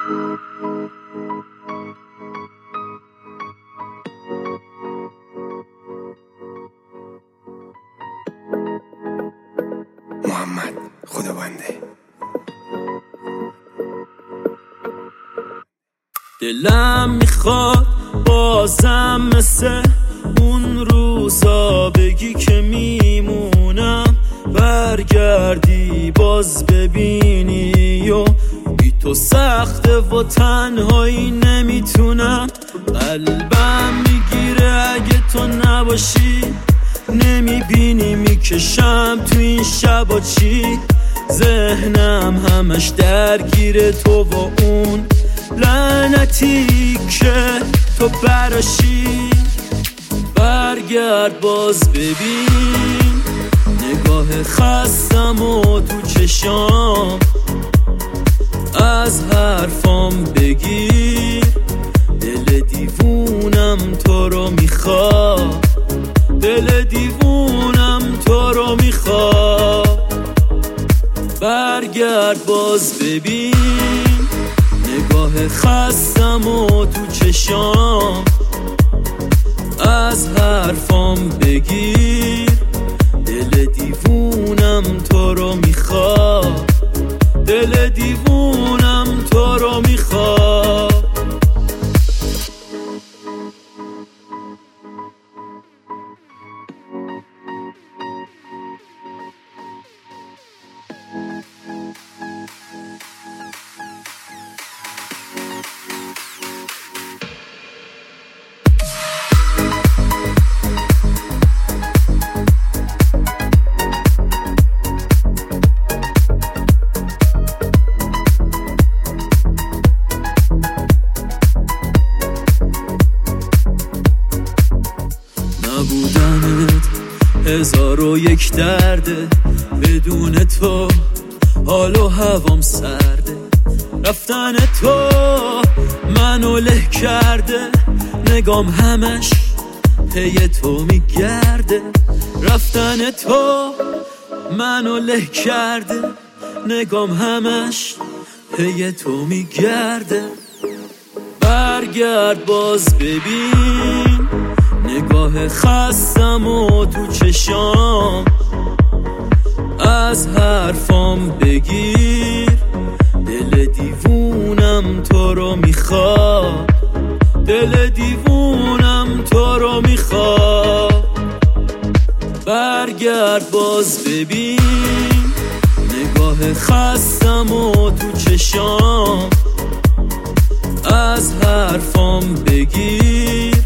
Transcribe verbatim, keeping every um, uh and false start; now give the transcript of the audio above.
محمد خدابنده. دلم میخواد بازم مثل اون روزا بگی که میمونم، برگردی باز ببینی و بی تو سخته و تنهایی نمیتونم. قلبم میگیره اگه تو نباشی، نمیبینی میکشم تو این شبا چی. ذهنم همش درگیر تو و اون لعنتی که تو براشی. برگرد باز ببین نگاه خستم و تو چشام، از حرفام بگیر دل دیوونم تو رو میخواد، دل دیوونم تو رو میخواد. برگرد باز ببین نگاه خستم و تو چشام، از حرفام بگیر دل دیوونم تو رو میخواد، دل دیوونم تو رو میخواد. نبودنت هزار و یک درده، بدون تو حال و هوام سرده. رفتن تو منو له کرده، نگام همش پی تو میگرده. رفتن تو منو له کرده، نگام همش پی تو میگرده. برگرد باز ببین نگاه خستم و تو چشام، از حرفام بگیر دل دیوونم تو رو میخواد، دل دیوونم تو رو میخواد. برگرد باز ببین نگاه خستم و تو چشام، از حرفام بگیر